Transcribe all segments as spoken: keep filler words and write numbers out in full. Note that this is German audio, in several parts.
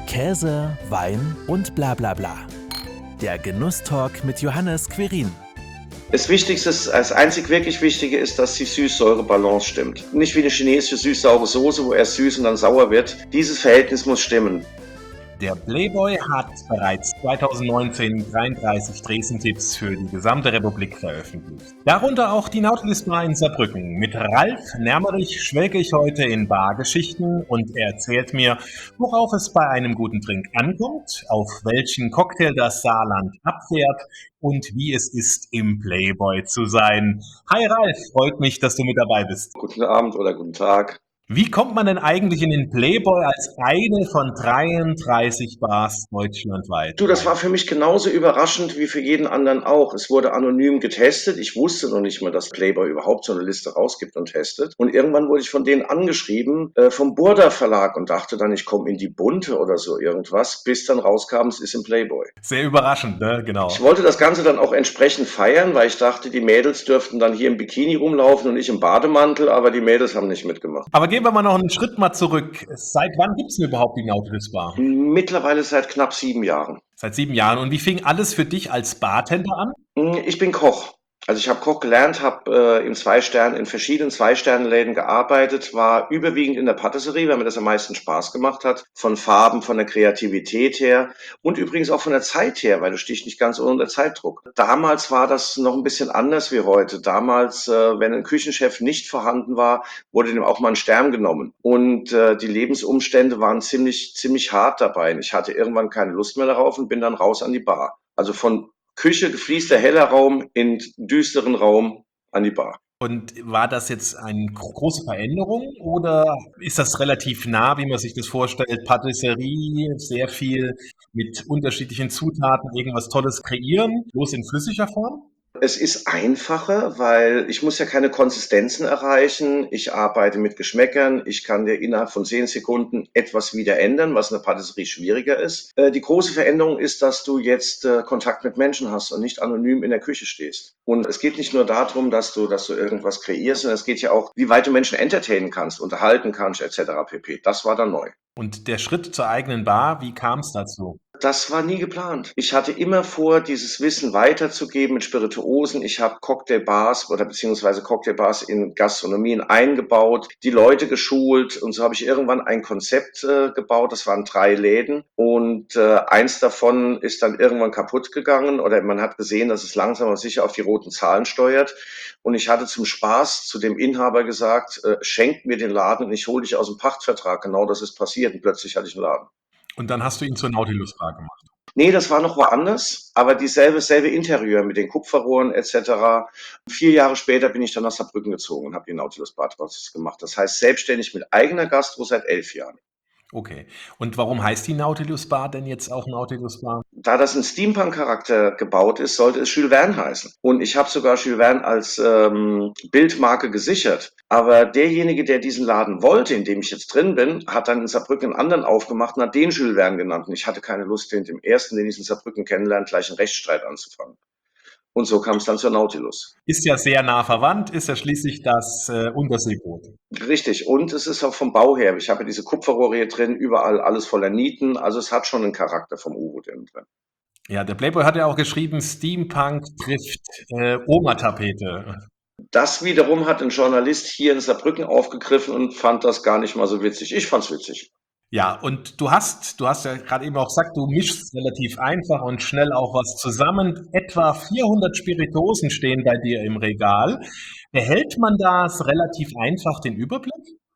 Käse, Wein und bla bla bla. Der Genusstalk mit Johannes Querin. Das Wichtigste, das einzig wirklich Wichtige ist, dass die Süß-Säure-Balance stimmt. Nicht wie eine chinesische süß-saure Soße, wo erst süß und dann sauer wird. Dieses Verhältnis muss stimmen. Der Playboy hat bereits zweitausendneunzehn dreiunddreißig Dresden-Tipps für die gesamte Republik veröffentlicht. Darunter auch die Nautilus Bar in Saarbrücken. Mit Ralf Nermerich schwelge ich heute in Bargeschichten und er erzählt mir, worauf es bei einem guten Trink ankommt, auf welchen Cocktail das Saarland abfährt und wie es ist, im Playboy zu sein. Hi Ralf, freut mich, dass du mit dabei bist. Guten Abend oder guten Tag. Wie kommt man denn eigentlich in den Playboy als eine von dreiunddreißig Bars deutschlandweit? Du, das war für mich genauso überraschend wie für jeden anderen auch. Es wurde anonym getestet. Ich wusste noch nicht mal, dass Playboy überhaupt so eine Liste rausgibt und testet. Und irgendwann wurde ich von denen angeschrieben, äh, vom Burda Verlag, und dachte dann, ich komme in die Bunte oder so irgendwas, bis dann rauskam, es ist im Playboy. Sehr überraschend, ne? Genau. Ich wollte das Ganze dann auch entsprechend feiern, weil ich dachte, die Mädels dürften dann hier im Bikini rumlaufen und ich im Bademantel, aber die Mädels haben nicht mitgemacht. Aber gehen wir mal noch einen Schritt mal zurück. Seit wann gibt es denn überhaupt die Nautilus Bar? Mittlerweile seit knapp sieben Jahren. Seit sieben Jahren. Und wie fing alles für dich als Bartender an? Ich bin Koch. Also ich habe Koch gelernt, habe äh, in zwei Sternen, in verschiedenen Zwei-Sterne-Läden gearbeitet, war überwiegend in der Patisserie, weil mir das am meisten Spaß gemacht hat, von Farben, von der Kreativität her und übrigens auch von der Zeit her, weil du stehst nicht ganz unter Zeitdruck. Damals war das noch ein bisschen anders wie heute. Damals, äh, wenn ein Küchenchef nicht vorhanden war, wurde dem auch mal ein Stern genommen. Und äh, die Lebensumstände waren ziemlich, ziemlich hart dabei. Ich hatte irgendwann keine Lust mehr darauf und bin dann raus an die Bar. Also von Küche, gefließter heller Raum, in düsteren Raum an die Bar. Und war das jetzt eine große Veränderung oder ist das relativ nah, wie man sich das vorstellt? Patisserie, sehr viel mit unterschiedlichen Zutaten, irgendwas Tolles kreieren, bloß in flüssiger Form? Es ist einfacher, weil ich muss ja keine Konsistenzen erreichen. Ich arbeite mit Geschmäckern. Ich kann dir innerhalb von zehn Sekunden etwas wieder ändern, was in der Patisserie schwieriger ist. Äh, die große Veränderung ist, dass du jetzt äh, Kontakt mit Menschen hast und nicht anonym in der Küche stehst. Und es geht nicht nur darum, dass du, dass du irgendwas kreierst, sondern es geht ja auch, wie weit du Menschen entertainen kannst, unterhalten kannst, et cetera pp. Das war dann neu. Und der Schritt zur eigenen Bar, wie kam es dazu? Das war nie geplant. Ich hatte immer vor, dieses Wissen weiterzugeben mit Spirituosen. Ich habe Cocktailbars oder beziehungsweise Cocktailbars in Gastronomien eingebaut, die Leute geschult und so habe ich irgendwann ein Konzept äh, gebaut. Das waren drei Läden und äh, eins davon ist dann irgendwann kaputt gegangen oder man hat gesehen, dass es langsam aber sicher auf die roten Zahlen steuert. Und ich hatte zum Spaß zu dem Inhaber gesagt, äh, schenk mir den Laden und ich hole dich aus dem Pachtvertrag. Genau das ist passiert und plötzlich hatte ich einen Laden. Und dann hast du ihn zur Nautilus Bar gemacht. Nee, das war noch woanders, aber dieselbe selbe Interieur mit den Kupferrohren et cetera. Vier Jahre später bin ich dann nach Saarbrücken gezogen und habe die Nautilus Bar draus gemacht. Das heißt selbstständig mit eigener Gastro seit elf Jahren. Okay. Und warum heißt die Nautilus Bar denn jetzt auch Nautilus Bar? Da das in Steampunk-Charakter gebaut ist, sollte es Jules Verne heißen. Und ich habe sogar Jules Verne als ähm, Bildmarke gesichert. Aber derjenige, der diesen Laden wollte, in dem ich jetzt drin bin, hat dann in Saarbrücken einen anderen aufgemacht und hat den Jules Verne genannt. Und ich hatte keine Lust, den dem ersten, den ich in Saarbrücken kennenlerne, gleich einen Rechtsstreit anzufangen. Und so kam es dann zur Nautilus. Ist ja sehr nah verwandt, ist ja schließlich das äh, Unterseeboot. Richtig. Und es ist auch vom Bau her. Ich habe ja diese Kupferrohre hier drin, überall alles voller Nieten. Also es hat schon einen Charakter vom U-Boot innen drin. Ja, der Playboy hat ja auch geschrieben, Steampunk trifft äh, Oma-Tapete. Das wiederum hat ein Journalist hier in Saarbrücken aufgegriffen und fand das gar nicht mal so witzig. Ich fand's witzig. Ja, und du hast, du hast ja gerade eben auch gesagt, du mischst relativ einfach und schnell auch was zusammen. Etwa vierhundert Spirituosen stehen bei dir im Regal. Behält man das relativ einfach den Überblick?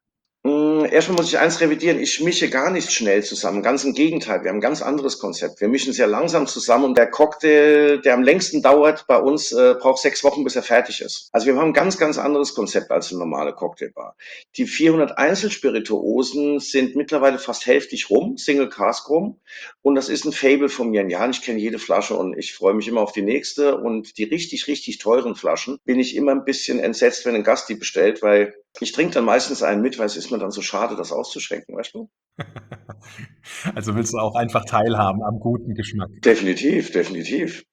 Mm, Erstmal muss ich eins revidieren. Ich mische gar nicht schnell zusammen. Ganz im Gegenteil. Wir haben ein ganz anderes Konzept. Wir mischen sehr langsam zusammen und der Cocktail, der am längsten dauert bei uns, äh, braucht sechs Wochen, bis er fertig ist. Also wir haben ein ganz, ganz anderes Konzept als eine normale Cocktailbar. Die vierhundert Einzelspirituosen sind mittlerweile fast hälftig rum, Single Cask rum. Und das ist ein Fable von mir. Ja, ich kenne jede Flasche und ich freue mich immer auf die nächste. Und die richtig, richtig teuren Flaschen bin ich immer ein bisschen entsetzt, wenn ein Gast die bestellt, weil ich trinke dann meistens einen mit, weil es ist mir dann so schade, das auszuschenken, weißt du? Also willst du auch einfach teilhaben am guten Geschmack? Definitiv, definitiv.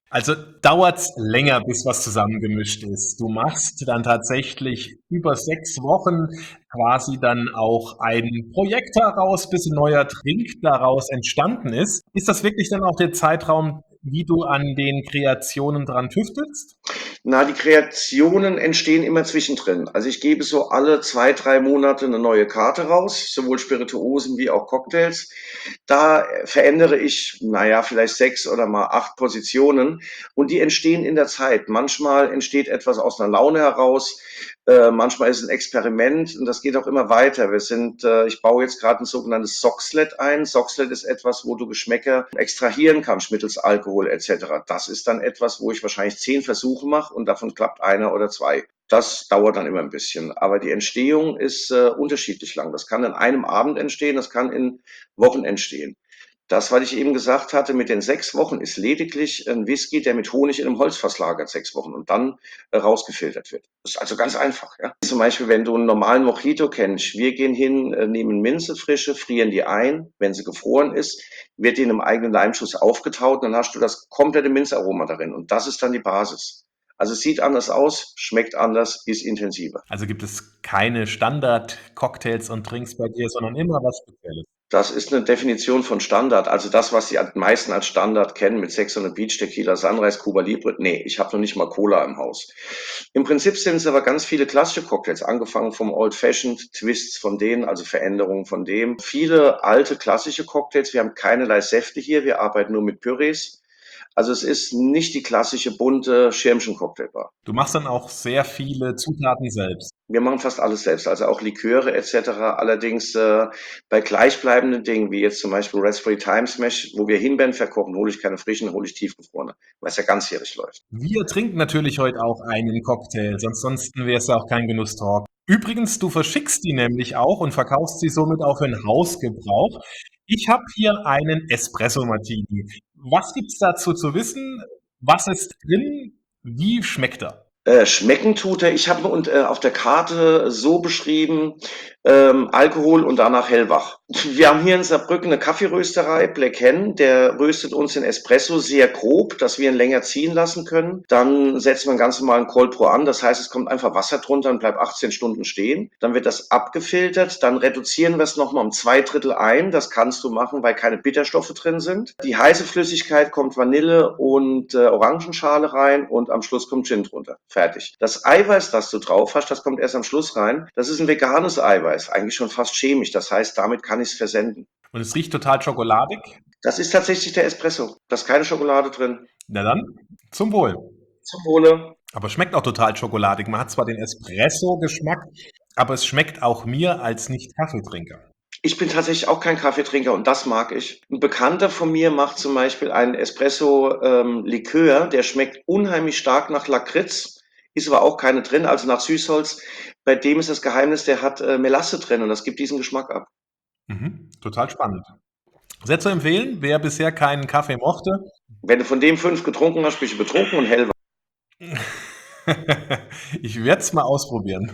Also dauert's länger, bis was zusammengemischt ist. Du machst dann tatsächlich über sechs Wochen quasi dann auch ein Projekt daraus, bis ein neuer Trink daraus entstanden ist. Ist das wirklich dann auch der Zeitraum, wie du an den Kreationen dran tüftelst? Na, die Kreationen entstehen immer zwischendrin. Also ich gebe so alle zwei, drei Monate eine neue Karte raus, sowohl Spirituosen wie auch Cocktails. Da verändere ich, naja, vielleicht sechs oder mal acht Positionen und die entstehen in der Zeit. Manchmal entsteht etwas aus einer Laune heraus, äh, manchmal ist es ein Experiment und das geht auch immer weiter. Wir sind, äh, ich baue jetzt gerade ein sogenanntes Soxlet ein. Soxlet ist etwas, wo du Geschmäcker extrahieren kannst mittels Alkohol et cetera. Das ist dann etwas, wo ich wahrscheinlich zehn Versuche mache und davon klappt einer oder zwei. Das dauert dann immer ein bisschen, aber die Entstehung ist äh, unterschiedlich lang. Das kann in einem Abend entstehen, das kann in Wochen entstehen. Das, was ich eben gesagt hatte mit den sechs Wochen, ist lediglich ein Whisky, der mit Honig in einem Holzfass lagert, sechs Wochen und dann äh, rausgefiltert wird. Das ist also ganz einfach. Ja. Zum Beispiel, wenn du einen normalen Mojito kennst, wir gehen hin, äh, nehmen Minze frische, frieren die ein, wenn sie gefroren ist, wird die in einem eigenen Leimschuss aufgetaut, dann hast du das komplette Minzaroma darin und das ist dann die Basis. Also es sieht anders aus, schmeckt anders, ist intensiver. Also gibt es keine Standard-Cocktails und Drinks bei dir, sondern immer was Spezielles. Das ist eine Definition von Standard. Also das, was die meisten als Standard kennen mit sechshundert Beach Tequila, Sunrise, Cuba Libre. Nee, ich habe noch nicht mal Cola im Haus. Im Prinzip sind es aber ganz viele klassische Cocktails, angefangen vom Old Fashioned, Twists von denen, also Veränderungen von dem. Viele alte klassische Cocktails. Wir haben keinerlei Säfte hier. Wir arbeiten nur mit Pürees. Also es ist nicht die klassische bunte Schirmchen-Cocktailbar. Du machst dann auch sehr viele Zutaten selbst. Wir machen fast alles selbst, also auch Liköre et cetera. Allerdings äh, bei gleichbleibenden Dingen, wie jetzt zum Beispiel Raspberry Thyme Smash, wo wir Himbeeren verkochen, hole ich keine frischen, hole ich tiefgefrorene, weil es ja ganzjährig läuft. Wir trinken natürlich heute auch einen Cocktail, sonst ansonsten wäre es ja auch kein Genusstalk. Übrigens, du verschickst die nämlich auch und verkaufst sie somit auch für den Hausgebrauch. Ich habe hier einen Espresso Martini. Was gibt's dazu zu wissen? Was ist drin? Wie schmeckt er? Äh, schmecken tut er. Ich habe und äh, auf der Karte so beschrieben, ähm, Alkohol und danach hellwach. Wir haben hier in Saarbrücken eine Kaffeerösterei, Black Hen, der röstet uns den Espresso sehr grob, dass wir ihn länger ziehen lassen können. Dann setzen wir einen ganz normalen Cold Pro an, das heißt, es kommt einfach Wasser drunter und bleibt achtzehn Stunden stehen. Dann wird das abgefiltert, dann reduzieren wir es nochmal um zwei Drittel ein. Das kannst du machen, weil keine Bitterstoffe drin sind. Die heiße Flüssigkeit kommt Vanille und äh, Orangenschale rein und am Schluss kommt Gin drunter. Fertig. Das Eiweiß, das du drauf hast, das kommt erst am Schluss rein. Das ist ein veganes Eiweiß, eigentlich schon fast chemisch. Das heißt, damit kann ich es versenden. Und es riecht total schokoladig. Das ist tatsächlich der Espresso. Da ist keine Schokolade drin. Na dann, zum Wohl. Zum Wohle. Aber schmeckt auch total schokoladig. Man hat zwar den Espresso-Geschmack, aber es schmeckt auch mir als Nicht-Kaffeetrinker. Ich bin tatsächlich auch kein Kaffeetrinker und das mag ich. Ein Bekannter von mir macht zum Beispiel einen Espresso-Likör, ähm, der schmeckt unheimlich stark nach Lakritz, ist aber auch keine drin, also nach Süßholz. Bei dem ist das Geheimnis, der hat äh, Melasse drin und das gibt diesen Geschmack ab. Mhm, total spannend. Sehr zu empfehlen, wer bisher keinen Kaffee mochte. Wenn du von dem fünf getrunken hast, bist du betrunken und hellwach. Ich werde es mal ausprobieren.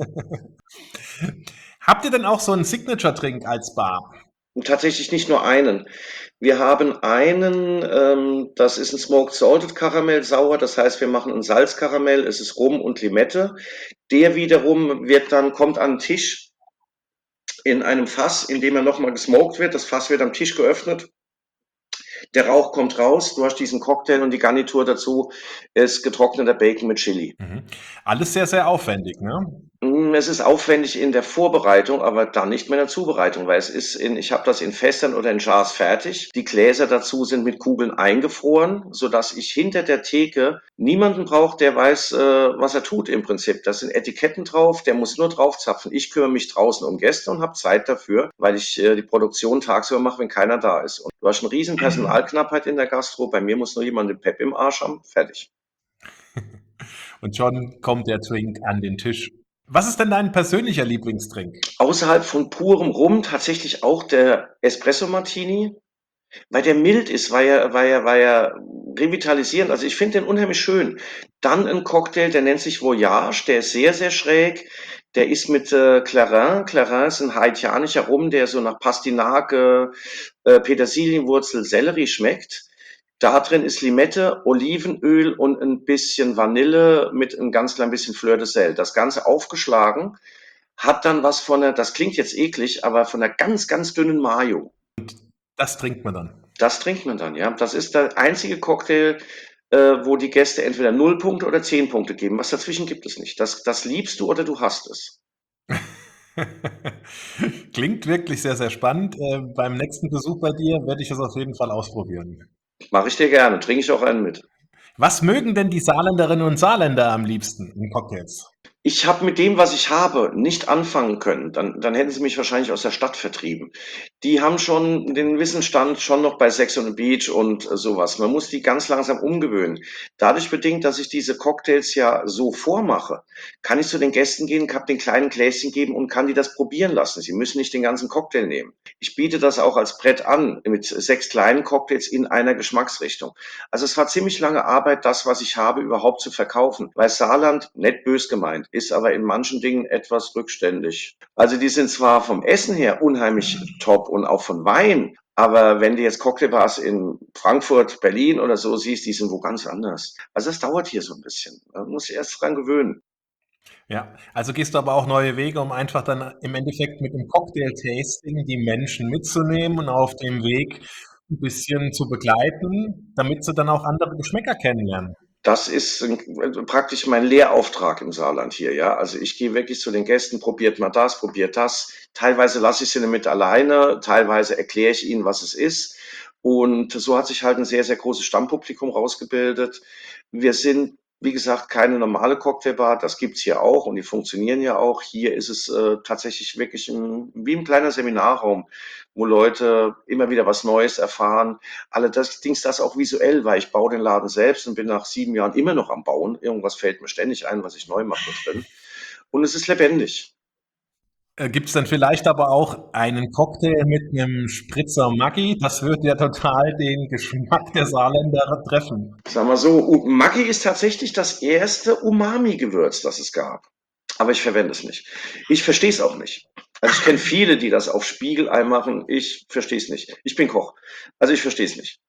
Habt ihr denn auch so einen Signature-Drink als Bar? Und tatsächlich nicht nur einen. Wir haben einen, ähm, das ist ein Smoked Salted Karamell sauer, das heißt, wir machen ein Salzkaramell, es ist Rum und Limette. Der wiederum wird dann, kommt an den Tisch in einem Fass, in dem er nochmal gesmoked wird. Das Fass wird am Tisch geöffnet. Der Rauch kommt raus, du hast diesen Cocktail und die Garnitur dazu ist getrockneter Bacon mit Chili. Mhm. Alles sehr, sehr aufwendig, ne? Mm, Es ist aufwendig in der Vorbereitung, aber dann nicht mehr in der Zubereitung, weil es ist in, ich habe das in Fässern oder in Jars fertig. Die Gläser dazu sind mit Kugeln eingefroren, sodass ich hinter der Theke niemanden brauche, der weiß, äh, was er tut im Prinzip. Da sind Etiketten drauf, der muss nur draufzapfen. Ich kümmere mich draußen um Gäste und habe Zeit dafür, weil ich äh, die Produktion tagsüber mache, wenn keiner da ist. Und du hast eine riesen Personalknappheit in der Gastro. Bei mir muss nur jemand den Pep im Arsch haben. Fertig. Und schon kommt der Drink an den Tisch. Was ist denn dein persönlicher Lieblingsdrink? Außerhalb von purem Rum tatsächlich auch der Espresso Martini, weil der mild ist, weil er, weil er, weil er revitalisierend. Also ich finde den unheimlich schön. Dann ein Cocktail, der nennt sich Voyage, der ist sehr, sehr schräg. Der ist mit äh, Clarin. Clarin ist ein haitianischer Rum, der so nach Pastinake, äh, Petersilienwurzel, Sellerie schmeckt. Da drin ist Limette, Olivenöl und ein bisschen Vanille mit ein ganz klein bisschen Fleur de Sel. Das Ganze aufgeschlagen, hat dann was von der, das klingt jetzt eklig, aber von der ganz, ganz dünnen Mayo. Das trinkt man dann. Das trinkt man dann, ja. Das ist der einzige Cocktail, äh, wo die Gäste entweder null Punkte oder zehn Punkte geben. Was dazwischen gibt es nicht. Das, das liebst du oder du hasst es. Klingt wirklich sehr, sehr spannend. Äh, beim nächsten Besuch bei dir werde ich das auf jeden Fall ausprobieren. Mache ich dir gerne. Trinke ich auch einen mit. Was mögen denn die Saarländerinnen und Saarländer am liebsten in Cocktails? Ich habe mit dem, was ich habe, nicht anfangen können. Dann, dann hätten sie mich wahrscheinlich aus der Stadt vertrieben. Die haben schon den Wissensstand schon noch bei Sex on the Beach und äh, sowas. Man muss die ganz langsam umgewöhnen. Dadurch bedingt, dass ich diese Cocktails ja so vormache, kann ich zu den Gästen gehen, kann den kleinen Gläschen geben und kann die das probieren lassen. Sie müssen nicht den ganzen Cocktail nehmen. Ich biete das auch als Brett an, mit sechs kleinen Cocktails in einer Geschmacksrichtung. Also es war ziemlich lange Arbeit, das, was ich habe, überhaupt zu verkaufen. Weil Saarland, nicht bös gemeint, ist aber in manchen Dingen etwas rückständig. Also die sind zwar vom Essen her unheimlich top und auch von Wein, aber wenn du jetzt Cocktailbars in Frankfurt, Berlin oder so siehst, die sind wo ganz anders. Also das dauert hier so ein bisschen. Man muss sich erst dran gewöhnen. Ja, also gehst du aber auch neue Wege, um einfach dann im Endeffekt mit dem Cocktail-Tasting die Menschen mitzunehmen und auf dem Weg ein bisschen zu begleiten, damit sie dann auch andere Geschmäcker kennenlernen. Das ist ein, also praktisch mein Lehrauftrag im Saarland hier, ja. Also ich gehe wirklich zu den Gästen, probiert mal das, probiert das. Teilweise lasse ich sie damit alleine, teilweise erkläre ich ihnen, was es ist. Und so hat sich halt ein sehr, sehr großes Stammpublikum rausgebildet. Wir sind, wie gesagt, keine normale Cocktailbar. Das gibt's hier auch und die funktionieren ja auch. Hier ist es äh, tatsächlich wirklich ein, wie ein kleiner Seminarraum, wo Leute immer wieder was Neues erfahren. Allerdings das auch visuell, weil ich baue den Laden selbst und bin nach sieben Jahren immer noch am Bauen. Irgendwas fällt mir ständig ein, was ich neu mache drin. Und es ist lebendig. Äh, Gibt es dann vielleicht aber auch einen Cocktail mit einem Spritzer Maggi? Das würde ja total den Geschmack der Saarländer treffen. Sagen wir so, U- Maggi ist tatsächlich das erste Umami-Gewürz, das es gab. Aber ich verwende es nicht. Ich verstehe es auch nicht. Also ich kenne viele, die das auf Spiegelei machen. Ich verstehe es nicht. Ich bin Koch. Also ich verstehe es nicht.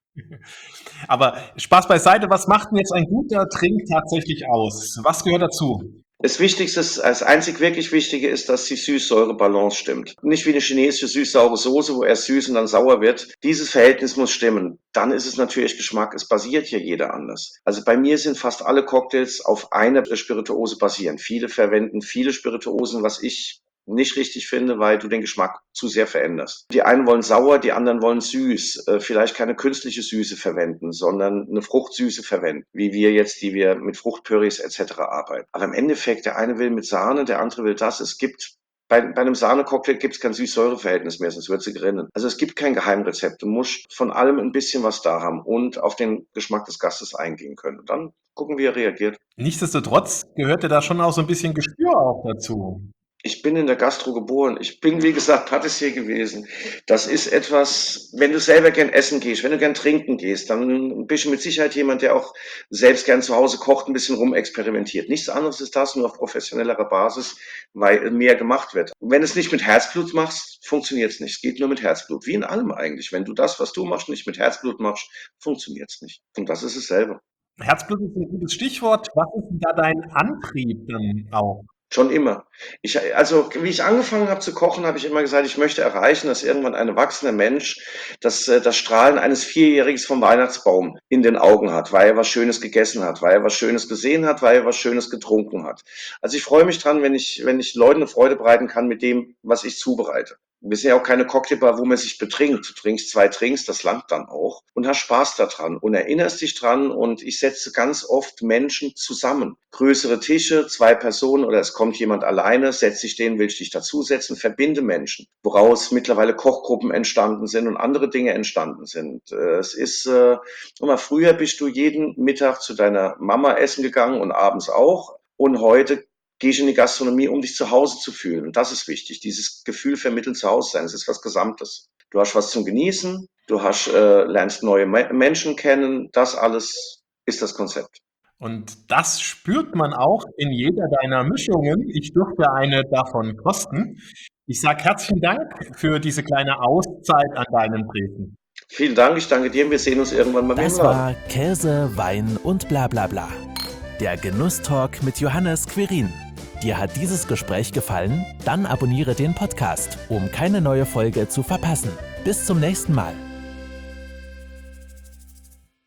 Aber Spaß beiseite, was macht denn jetzt ein guter Trink tatsächlich aus? Was gehört dazu? Das Wichtigste, das einzig wirklich Wichtige ist, dass die Süß-Säure-Balance stimmt. Nicht wie eine chinesische süß-saure Soße, wo erst süß und dann sauer wird. Dieses Verhältnis muss stimmen. Dann ist es natürlich Geschmack. Es basiert hier jeder anders. Also bei mir sind fast alle Cocktails auf einer Spirituose basieren. Viele verwenden viele Spirituosen, was ich nicht richtig finde, weil du den Geschmack zu sehr veränderst. Die einen wollen sauer, die anderen wollen süß. Äh, vielleicht keine künstliche Süße verwenden, sondern eine Fruchtsüße verwenden, wie wir jetzt, die wir mit Fruchtpürees et cetera arbeiten. Aber im Endeffekt, der eine will mit Sahne, der andere will das. Es gibt bei, bei einem Sahnecocktail gibt es kein Süß-Säure-Verhältnis mehr, sonst wird sie gerinnen. Also es gibt kein Geheimrezept. Du musst von allem ein bisschen was da haben und auf den Geschmack des Gastes eingehen können. Und dann gucken, wie er reagiert. Nichtsdestotrotz gehört ja da schon auch so ein bisschen Gespür auch dazu. Ich bin in der Gastro geboren. Ich bin, wie gesagt, Patissier gewesen. Das ist etwas, wenn du selber gern essen gehst, wenn du gern trinken gehst, dann bist du mit Sicherheit jemand, der auch selbst gern zu Hause kocht, ein bisschen rumexperimentiert. Nichts anderes ist das, nur auf professionellerer Basis, weil mehr gemacht wird. Wenn du es nicht mit Herzblut machst, funktioniert es nicht. Es geht nur mit Herzblut. Wie in allem eigentlich. Wenn du das, was du machst, nicht mit Herzblut machst, funktioniert es nicht. Und das ist es selber. Herzblut ist ein gutes Stichwort. Was ist denn da dein Antrieb dann auch? Schon immer. Ich, also, wie ich angefangen habe zu kochen, habe ich immer gesagt, ich möchte erreichen, dass irgendwann ein erwachsener Mensch das, äh, das Strahlen eines Vierjährigen vom Weihnachtsbaum in den Augen hat, weil er was Schönes gegessen hat, weil er was Schönes gesehen hat, weil er was Schönes getrunken hat. Also ich freue mich dran, wenn ich, wenn ich Leuten eine Freude bereiten kann mit dem, was ich zubereite. Wir sind ja auch keine Cocktailbar, wo man sich betrinkt. Du trinkst zwei Drinks, das langt dann auch und hast Spaß daran und erinnerst dich dran. Und ich setze ganz oft Menschen zusammen. Größere Tische, zwei Personen oder es kommt jemand alleine, setz dich den, willst dich dazusetzen, verbinde Menschen, woraus mittlerweile Kochgruppen entstanden sind und andere Dinge entstanden sind. Äh, Es ist, äh, guck mal, früher bist du jeden Mittag zu deiner Mama essen gegangen und abends auch. Und heute gehe ich in die Gastronomie, um dich zu Hause zu fühlen. Und das ist wichtig. Dieses Gefühl vermitteln zu Hause sein. Es ist was Gesamtes. Du hast was zum Genießen. Du hast, äh, lernst neue Me Menschen kennen. Das alles ist das Konzept. Und das spürt man auch in jeder deiner Mischungen. Ich durfte eine davon kosten. Ich sage herzlichen Dank für diese kleine Auszeit an deinem Tresen. Vielen Dank, ich danke dir und wir sehen uns irgendwann mal wieder. Das war Käse, Wein und bla bla bla. Der Genusstalk mit Johannes Quirin. Dir hat dieses Gespräch gefallen? Dann abonniere den Podcast, um keine neue Folge zu verpassen. Bis zum nächsten Mal.